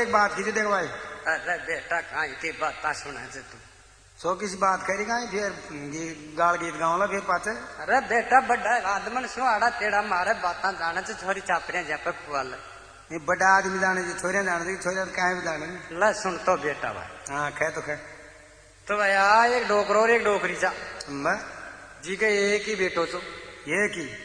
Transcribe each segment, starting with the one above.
एक बात की देख भाई। अरे बेटा कहाँ की बात सुना से तू सो किसी बात करी कहीं फिर गाल गीत गाँव फिर पाचे। अरे बेटा बड़ा आदमन शो आड़ा तेरा मारे बात जाने से छोरी चापरिया जप कुआल नहीं बड़ा आदमी जाने जी छोरिया जाने दी छोरिया कहीं भी जाने। ला सुन तो बेटा भाई। हाँ कह तो कह तो भैया एक डोकरो और एक डोकरी चा जी के एक ही बेटो चो एक ही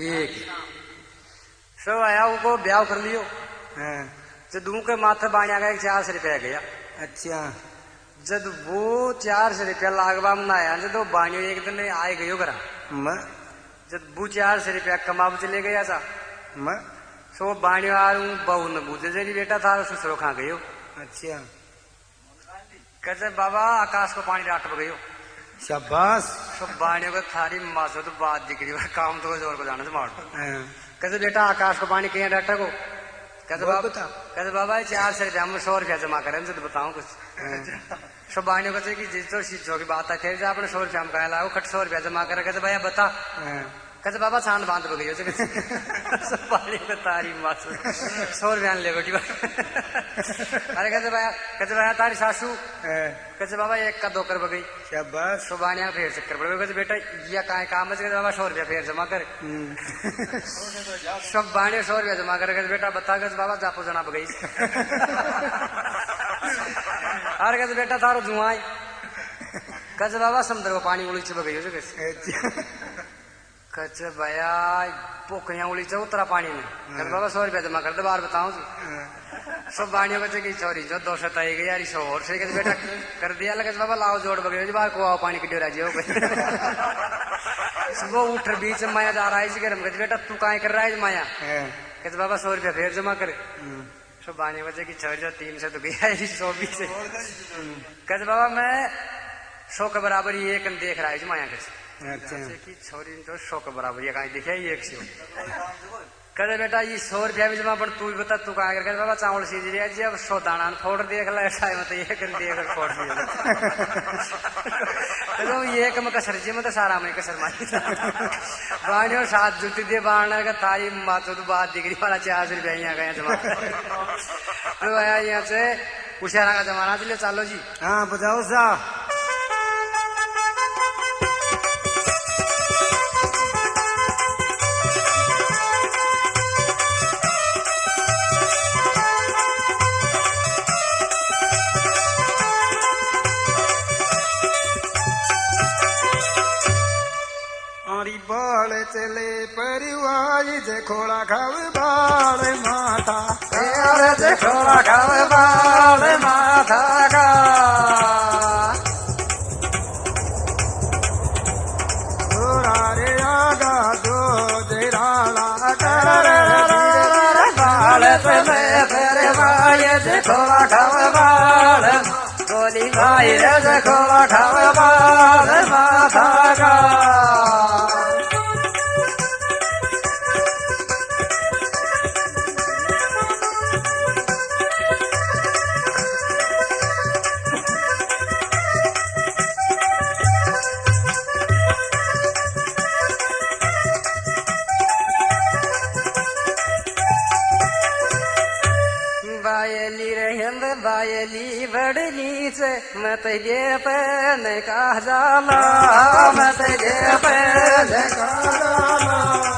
सो आया वो ब्याह कर लियो। हाँ। जब दू के माथे बाणिया का 400 रुपया गया। अच्छा जब वो 400 रुपया लागवा में आया जब बाणियो एक दिन आए गयो करा जब वो 400 रुपया कमा चले गया था सो बाणियो आ बहू न बूझे जरी बेटा था ससुरो खा गयो। अच्छा कहते बाबा आकाश को पानी डाट गयो। शाबाश। सब बाणियों को थारी मासो तो बात दिख रही है काम तो जोर को जाने से मार। कहते बेटा आकाश को पानी कहीं डाटा को कहते बाबा 400 रुपया हम 100 रुपया जमा करें तो बताऊं कुछ। सब बाणियों को कि जिस तो चीजों की बात है आपने 100 रुपया हम कहा लाओ खट 100 रुपया जमा करे। कहते भैया बता। कहते बाबा छान बांध हो गई सब पानी को तारी मासो 100 रुपया ले बेटी। अरे कहते भैया तारी सासू कहते बाबा 1 का 2 कर गई। शाबाश। तो बाणिया फिर चक्कर पड़ गए। कहते बेटा ये कहा काम है। कहते बाबा 100 रुपया फिर जमा कर। सब बाणिया 100 रुपया जमा करे। कहते बेटा बता। कहते बाबा जापो जना गई। अरे कहते बेटा थारो जुआई। कहते बाबा समुद्र को पानी उड़ी चुप गई। कहते भैया पोखरिया उड़ी च उतरा पानी में। कहते बाबा 100 रुपया जमा कर दे बाहर बताऊं। सब बाणियों को कि छोरी जो 200 आई गई यार 100 और से। कहते बेटा कर दिया। लगे बाबा लाओ जोड़ बगड़े बाहर को आओ पानी की डेरा जी हो गई। सुबह उठ बीच में माया जा रहा है घर में। कहते बेटा तू कहाँ कर रहा है माया। कहते बाबा 100 रुपया फिर जमा करे। सब बाणियों को कि छोरी जो 300 तो गया 120 से। कहते बाबा मैं 100 के बराबर ही एक देख रहा है माया कैसे। अच्छा की छोरी तो 100 के बराबर ये कहीं दिखे 100। कहते बेटा ये 100 रुपया भी जमा पर तू भी बता तू कहाँ कर। बाबा चावल सीज रहा जी अब 100 दाना फोड़ देख ला ऐसा है मतलब एक देख फोड़ दिया। तो एक में कसर जी मतलब सारा में कसर मारी। बाणियों 7 जुटी दे बाढ़ का थारी मातो तो बात दिख रही वाला 400 रुपया यहाँ गया जमा। तो आया यहाँ से उशारा का जमाना चलिए चालो जी। हाँ बताओ साहब। बाल चले परिवार जे खोला खाव बाल माथा जे खोला खाव बाल माथा का रे आगा दो जेराला कर बाल चले परिवार जे खोला खाव बाल गोली भाई जे खोला खाव बाल माथा का बायली बड़ली से मत ये पैन का जाला मत ये पैन का जाला।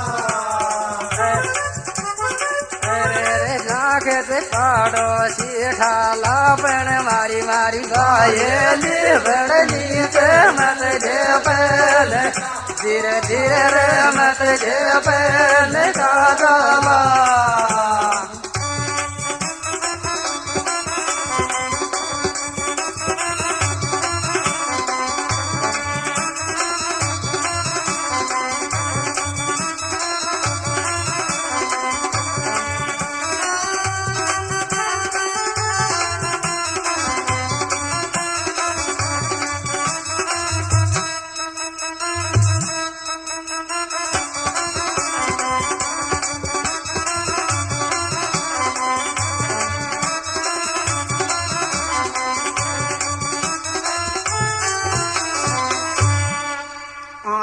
अरे नाक से पाड़ोसी ठाला पण मारी मारी बायली बड़ली से मत ये पैन धीरे धीरे मत ये पैन का जाला।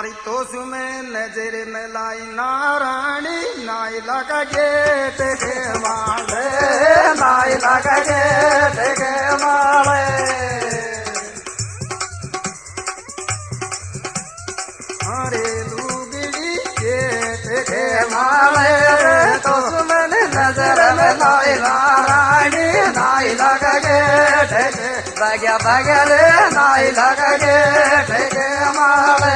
और तो सुमे नजर मिलाई नारायणी नाई लगा गेट के माले नाई लगा गेट के माले अरे लुगड़ी गेट के माले तो सुमन नजर मिलाई नारायणी नाई लगा गेट के बग्या बग्या रे नाई लगा गेट के माले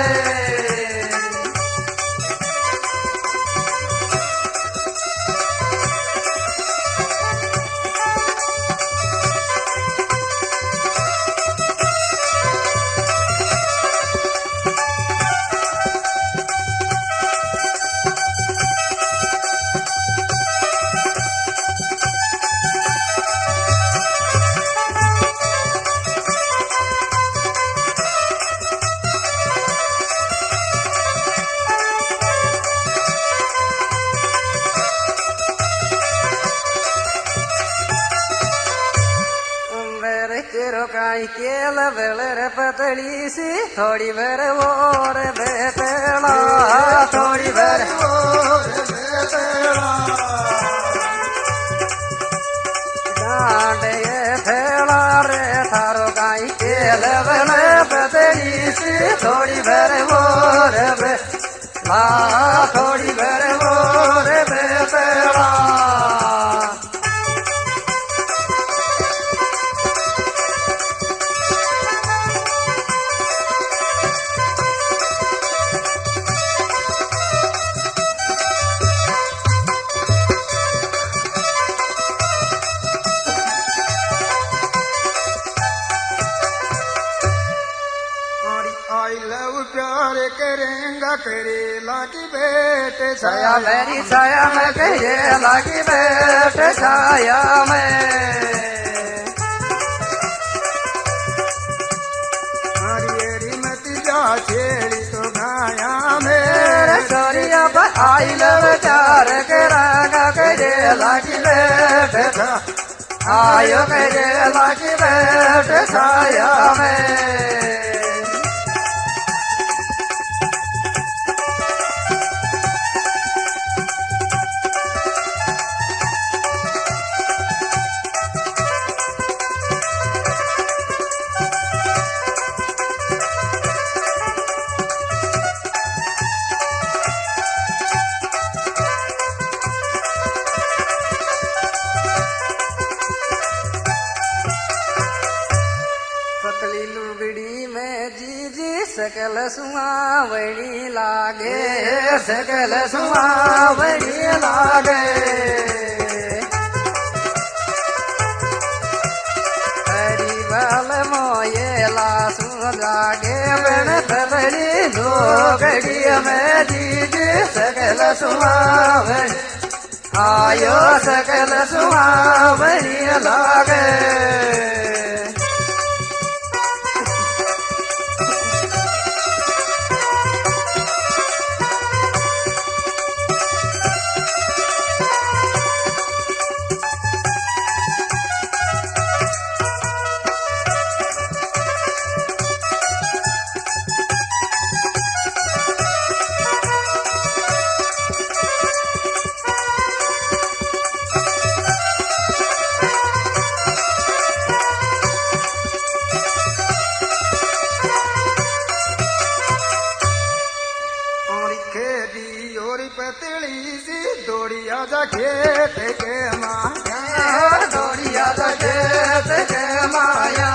केल बेलर पतली सी थोड़ी बेर और बेतला थोड़ी बेर और बेतला डांडे थेला रे थारो गाई केल बेलर पतली सी थोड़ी बेर और बेतला थोड़ी बेर और बेतला करेंगा करेला की बेट छाया मेरी छाया में करेला की बेट छाया में हरी मत जा छेड़ी तो गाया में छोरिया पर आई लव चार करेगा करेला की बेट आयो करेला की बेट छाया में सकल सुहावणी लागे सकल सुहावणी लागे हरी बाल मोयला सुजागे बन तबड़ी लोगड़ी में जीजी सकल सुहावणी आयो सकल सुहावणी लागे आजा खेत के माया दौड़ी आजा खेत के माया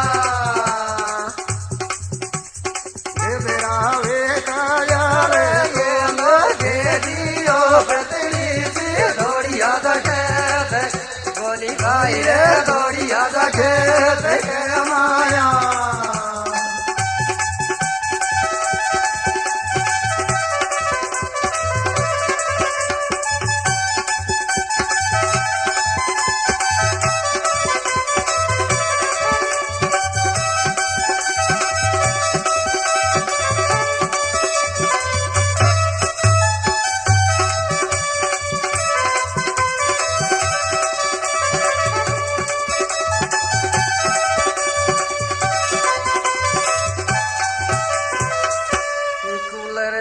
बेरा बेटा रे के दियो पतली सी दौड़ी आजा खेत गोली खाई रे दौड़ी आजा खेत के माया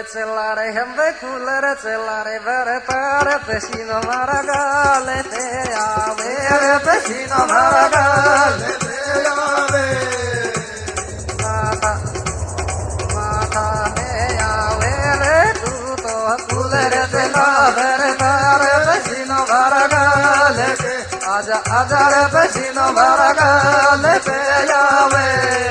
चला रे हम कूलर चला रे बरतार पसीनो मारा गाल पे आवे रे पसीनो मारा गाल पे आवे माथा माथा में आवे रे तू तो कूलर चला बरतार पसीनो मारा गाल पे आजा आजा रे पसीनो मारा गाल पे आवे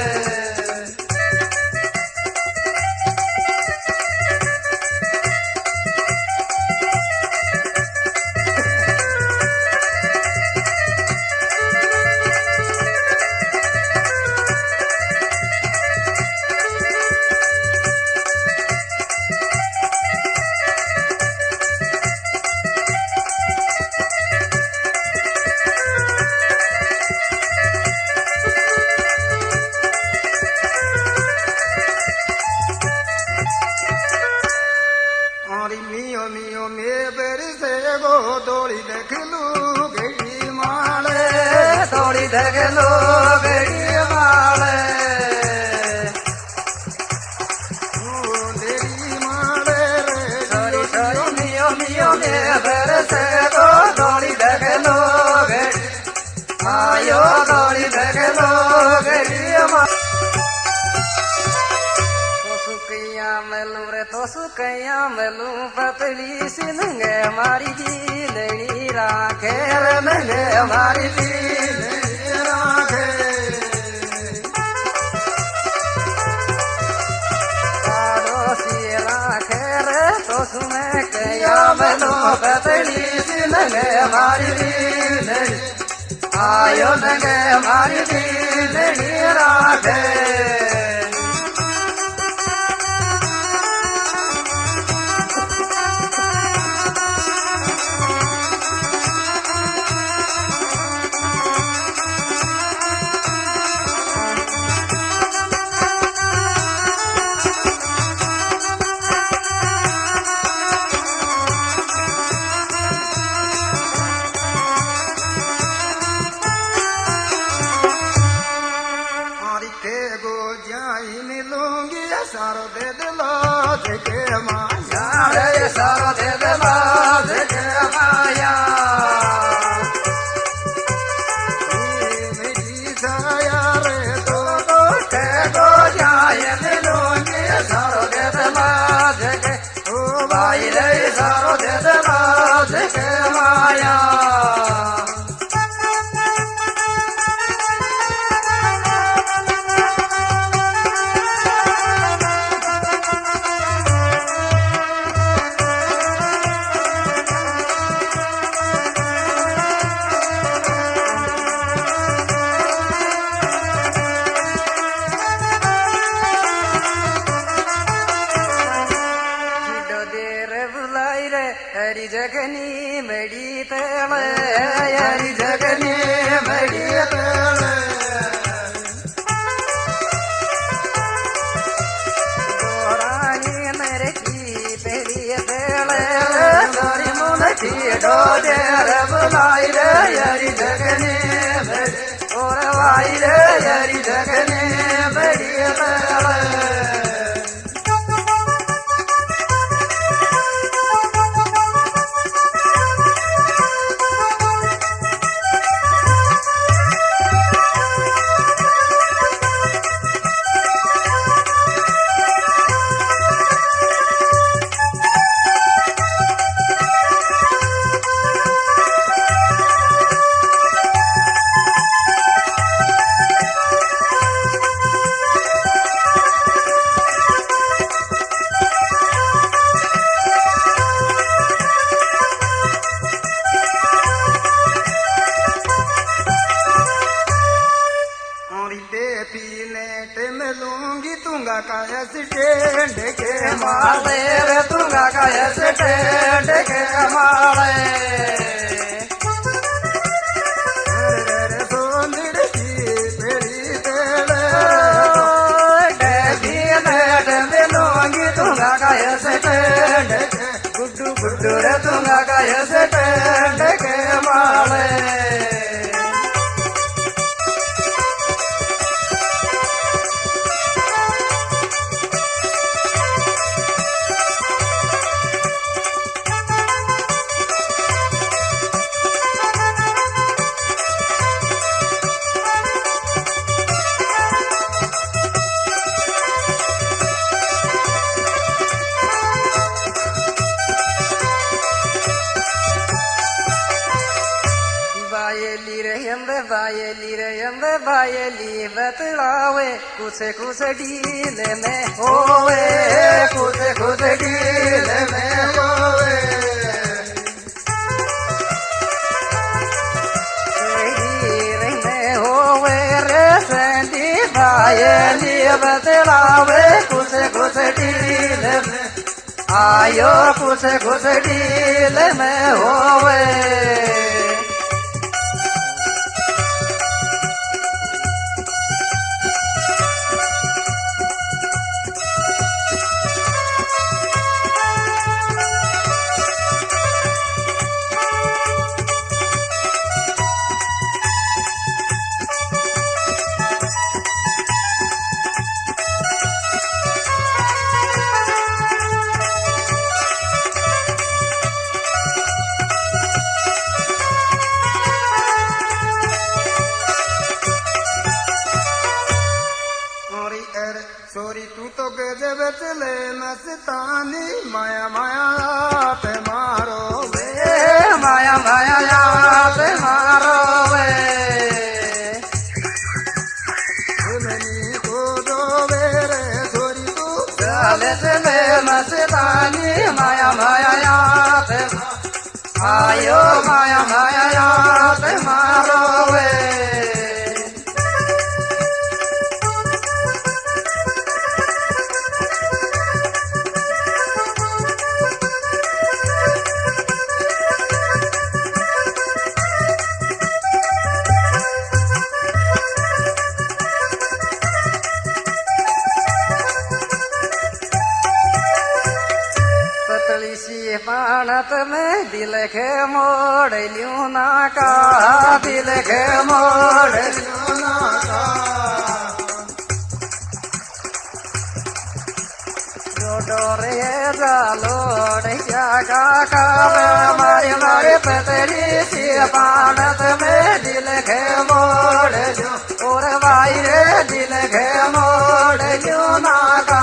देखलो बेड़ी माले देरी माले रे सोरी सोरी मियो मियो में बरसे गो डोली देखलो बेड़ी आयो डोली देखलो बेड़ी माले तो सुकैया मेलू पतली सिलंगे मारी दी लेनी राखे रे नंगे हमारी दी सुने कैया मनो बदली सिलंगे हमारी दीन आयो नंगे हमारी दीन राधे सारो दे दिलो देखे माया रे सारो दे दिलो देखे माया मेरी छाया रे तो के गो जाए मिलूंगी सारो दे दिलो देखे ओ भाई रे सारो दे दिलो देखे माया हरी जगनी मड़ी तले हरी जगनी मड़ी तले गोरानी मेरे की तेरी तले गोरी मुन की डोजे रे बुलाई रे हरी जगनी मड़ी और वाई रे हरी जगनी मड़ी तले तुंगा का स्टैंड के माले रे तुंगा का स्टैंड के माले रे सोंदड़ की पेड़ी तेरे डेबी नेट मिलूंगी तुंगा का स्टैंड गुड्डू गुड्डू रे तुंगा का स्टैंड के माले बायली रे अम्बे बायली बतलावे कुछ डील में होवे कुछ डील में होवे होवे रे संदी बायली बतलावे कुछ डील में आयो कुछ डील में होवे सोरी तू तो गजब चले मस्तानी माया माया पे मारो वे माया माया पे मारो वे मनी को दो वे रे सोरी तू चले चले मस्तानी माया माया पे आयो माया माया पे मारो वे पानत में दिल के मोड़ लियो ना का दिल के मोड़ लियो ना का डोरे जालोड़ क्या का मारे मारे पतली सी पानत में दिल के मोड़ लियो और भाई रे दिल के मोड़ लियो ना का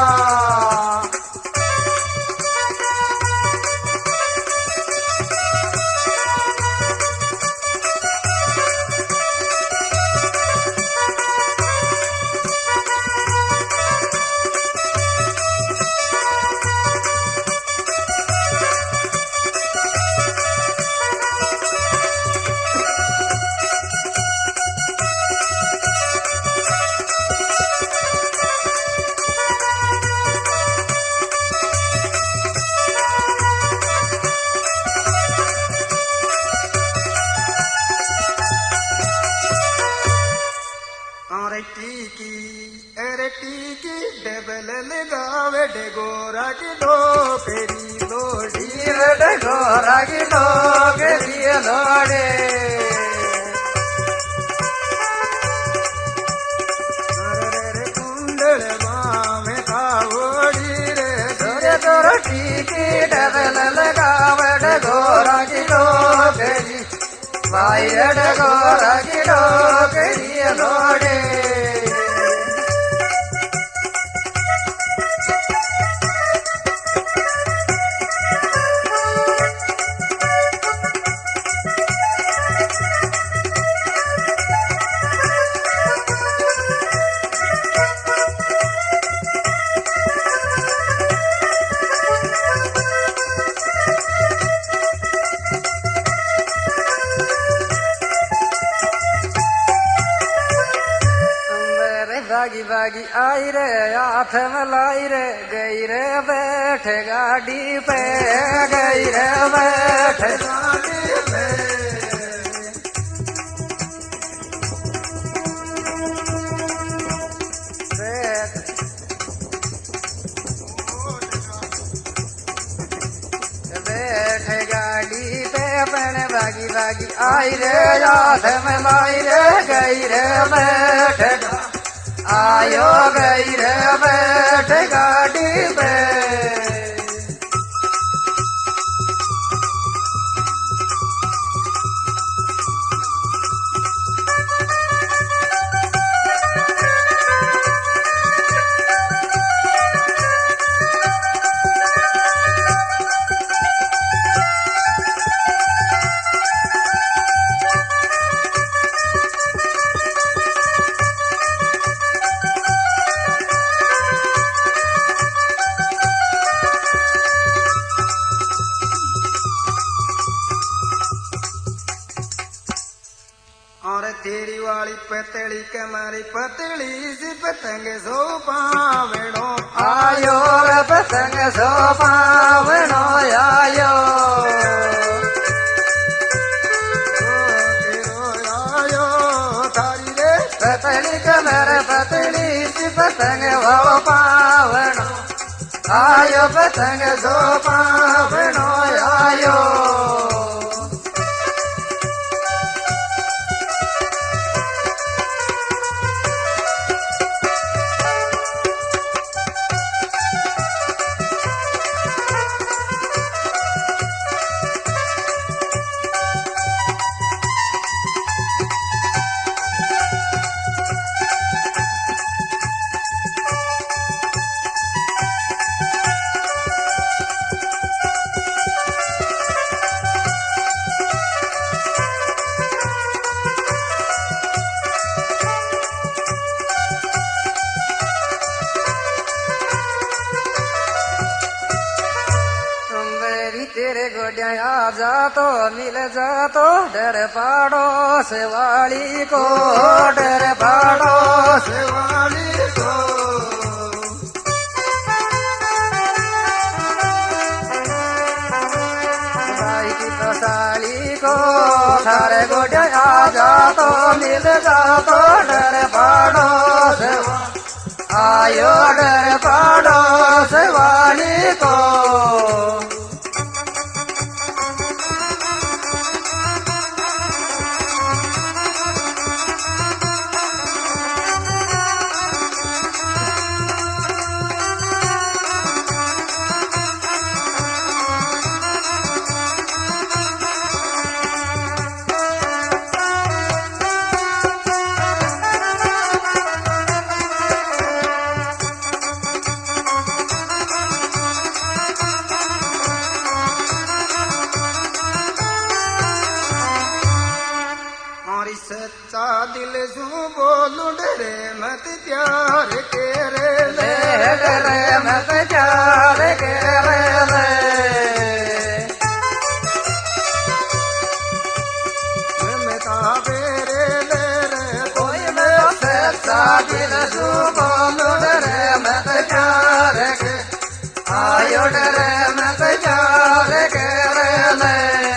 टीकी डबल लगावे डगोरा की दो पेरी लोड़ी डगोरा की दो पेरी लोड़े कुंडल बामे कावड़ी रे तोर टीकी डबल लगावे डगोरा की दो पेरी भाई डगोरा की दो पेरी लोड़े भागी भागी आई रे हाथ में लाई रे गई रे बैठ गाड़ी पे गई रे बैठ गाड़ी पे बैठ गाड़ी पे अपने भागी भागी आई रे हाथ में लाई रे गई रे बैठ आयो गई रे बैठ गाड़ी पे तेरी वाली पतली कमरी पतली सी पतंग सो पावड़ो आयो रे पतंग सो पावड़ो आयो आयो थारी रे पतली कमर पतली सी पतंग वो पावड़ो आयो पतंग सो पावड़ो आयो तेरे गोड्या आ जा तो मिल जा तो डर पड़ोस वाली को डर पड़ोस वाली को भाई की तो साली को थारे गोड्या आ जा तो मिल जा तो डर पड़ोस आयो डर पड़ोस वाली को सच्चा दिल सू बोलू डरे मत प्यार के रे डरे मत प्यार के रे मैं बेरे ले रे कोई मैं सच्चा दिल सू बोलू डरे मत प्यार के आयो डरे मत प्यार के रे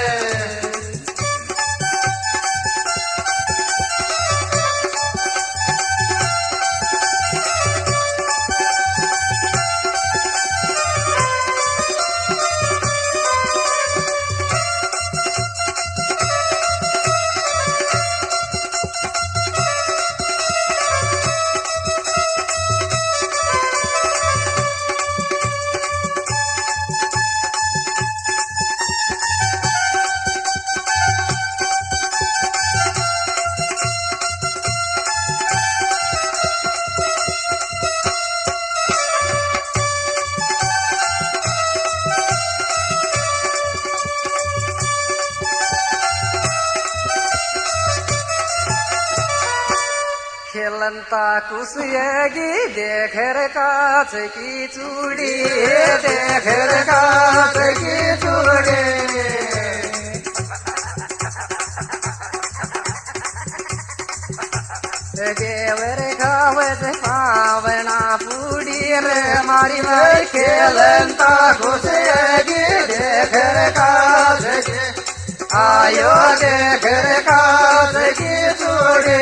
खेलंता कुसुएगी देख रे कांच की चूड़ी देख रे कांच की चूड़ी गेवर खावत पावना पूड़ी रे मारी भाई खेलंता कुसुएगी देख रे कांच की आयो देख रे कांच की चूड़ी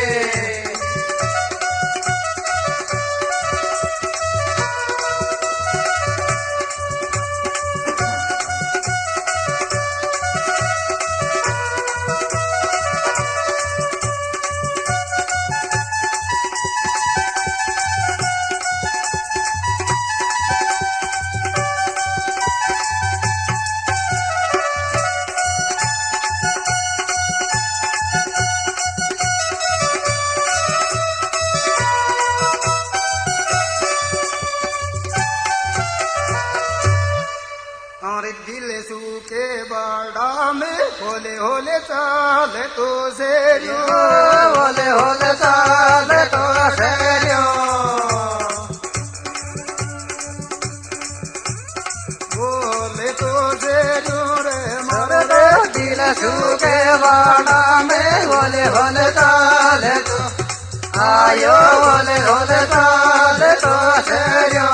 सूखे बाड़ा में होले होले चाल तो से होले होले चाल तो से बोले तो से रे मरे दिल सूखे बाड़ा में होले होले चाल तो आयो होले होले चाल तो शेरियो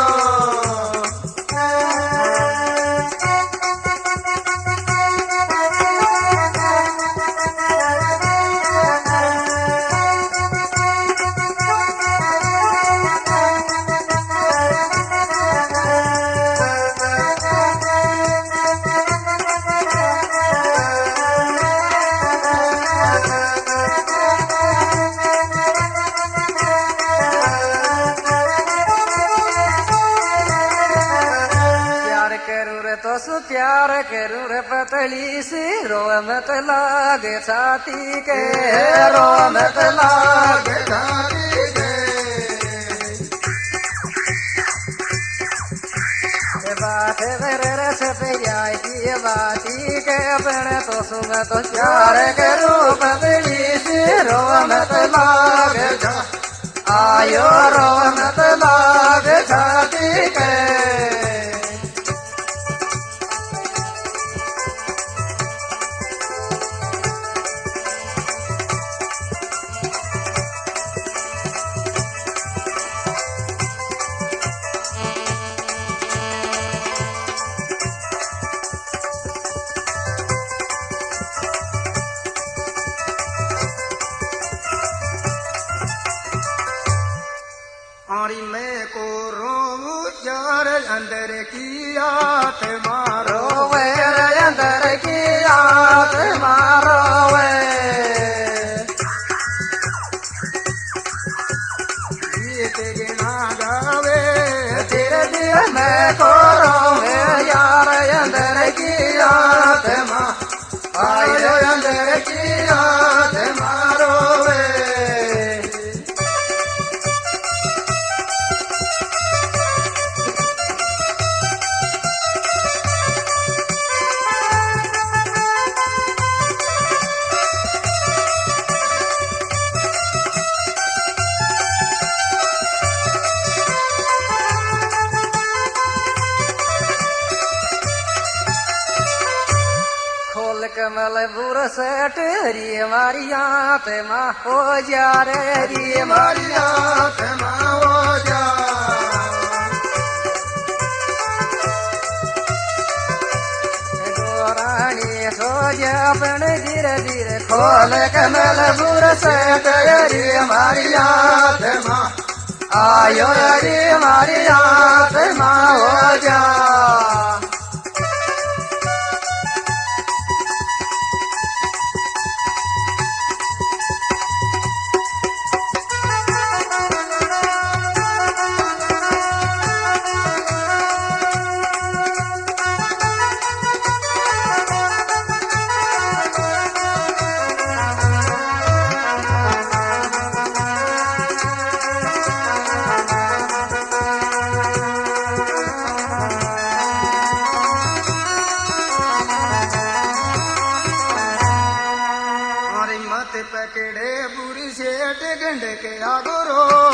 प्यार करूं रे पतली सी रोए मत लागे छाती के रोए मत लागे छाती के बात मेरे रस पे आई की बाती के अपने तो सुन तो प्यार करूं पतली सी रोए मत लागे आयो रोए मत लागे छाती के अंदर की आत्मा रोवे अंदर की आत्मा रोवे गीत गिना गावे धीरे धीरे मैं को रोवे यार अंदर की आत्मा आयो अंदर की आत्मा रोवे कमल बुरस टेरी हमारी आंत माँ हो जा रे हमारी आंत माँ हो जा गोरानी सो जा अपने धीरे धीरे खोल कमल बुरस टेरी हमारी आंत माँ आयो रे हमारी आंत माँ हो जा पकड़े बुरी सेठ गंड के आगो रो